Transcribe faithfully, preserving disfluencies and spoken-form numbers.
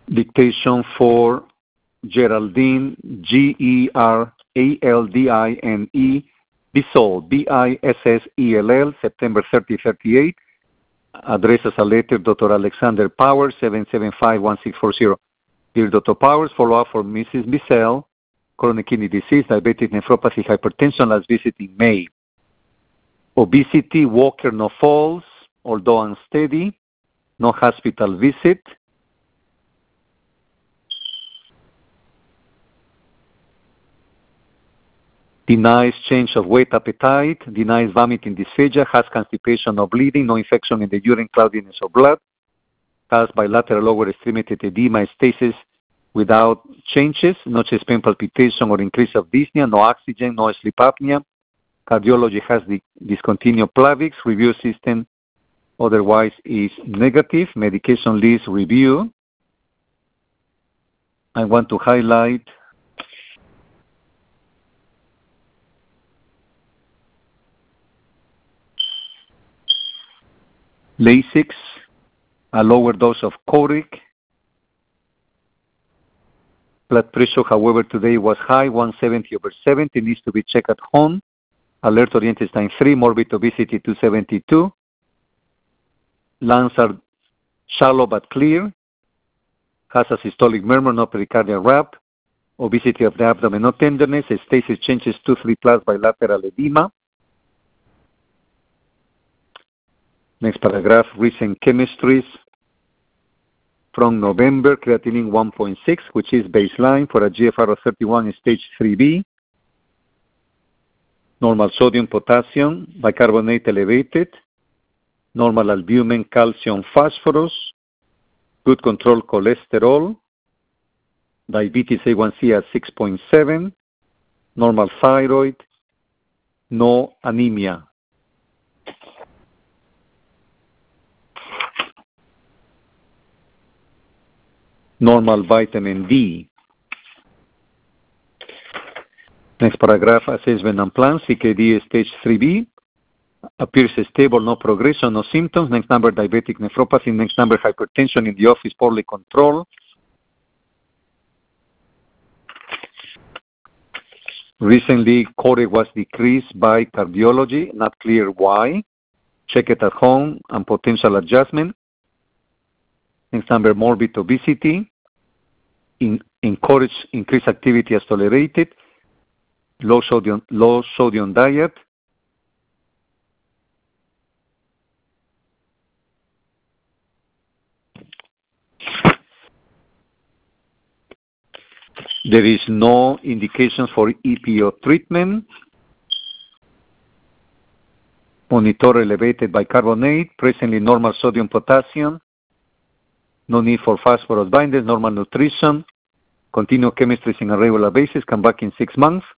Dictation for Geraldine, G E R A L D I N E, Bissell, B I S S E L L, September thirtieth, thirty-eight. Address as a letter, Doctor Alexander Powers, seven seven five, one six four zero. Dear Doctor Powers, follow-up for Missus Bissell, chronic kidney disease, diabetic nephropathy, hypertension, last visit in May. Obesity, walker, no falls, although unsteady, no hospital visit. Denies change of weight, appetite, denies vomiting, dysphagia, has constipation or bleeding, no infection in the urine, cloudiness or blood, has bilateral lower extremity edema, stasis without changes, no chest pain, palpitation or increase of dyspnea, no oxygen, no sleep apnea. Cardiology has the discontinued Plavix, review system otherwise is negative. Medication list review. I want to highlight Lasix, a lower dose of Coric. Blood pressure, however, today was high, one seventy over seventy, needs to be checked at home. Alert oriented time three, morbid obesity two seventy-two. Lungs are shallow but clear. Has a systolic murmur, no pericardial rap. Obesity of the abdomen, no tenderness. Stasis changes two three plus bilateral edema. Next paragraph, recent chemistries from November, creatinine one point six, which is baseline for a G F R of thirty-one, stage three B. Normal sodium, potassium, bicarbonate elevated. Normal albumin, calcium, phosphorus. Good control cholesterol. Diabetes A one C at six point seven. Normal thyroid. No anemia. Normal vitamin D. Next paragraph, assessment and plan, C K D stage three B. Appears stable, no progression, no symptoms. Next number, diabetic nephropathy. Next number, hypertension in the office, poorly controlled. Recently, Coric was decreased by cardiology, not clear why. Check it at home and potential adjustment. Next number, morbid obesity. In, encourage increased activity as tolerated. Low sodium, low sodium diet. There is no indications for E P O treatment. Monitor elevated bicarbonate. Presently normal sodium, potassium. No need for phosphorus binders, normal nutrition. Continue chemistry on a regular basis. Come back in six months.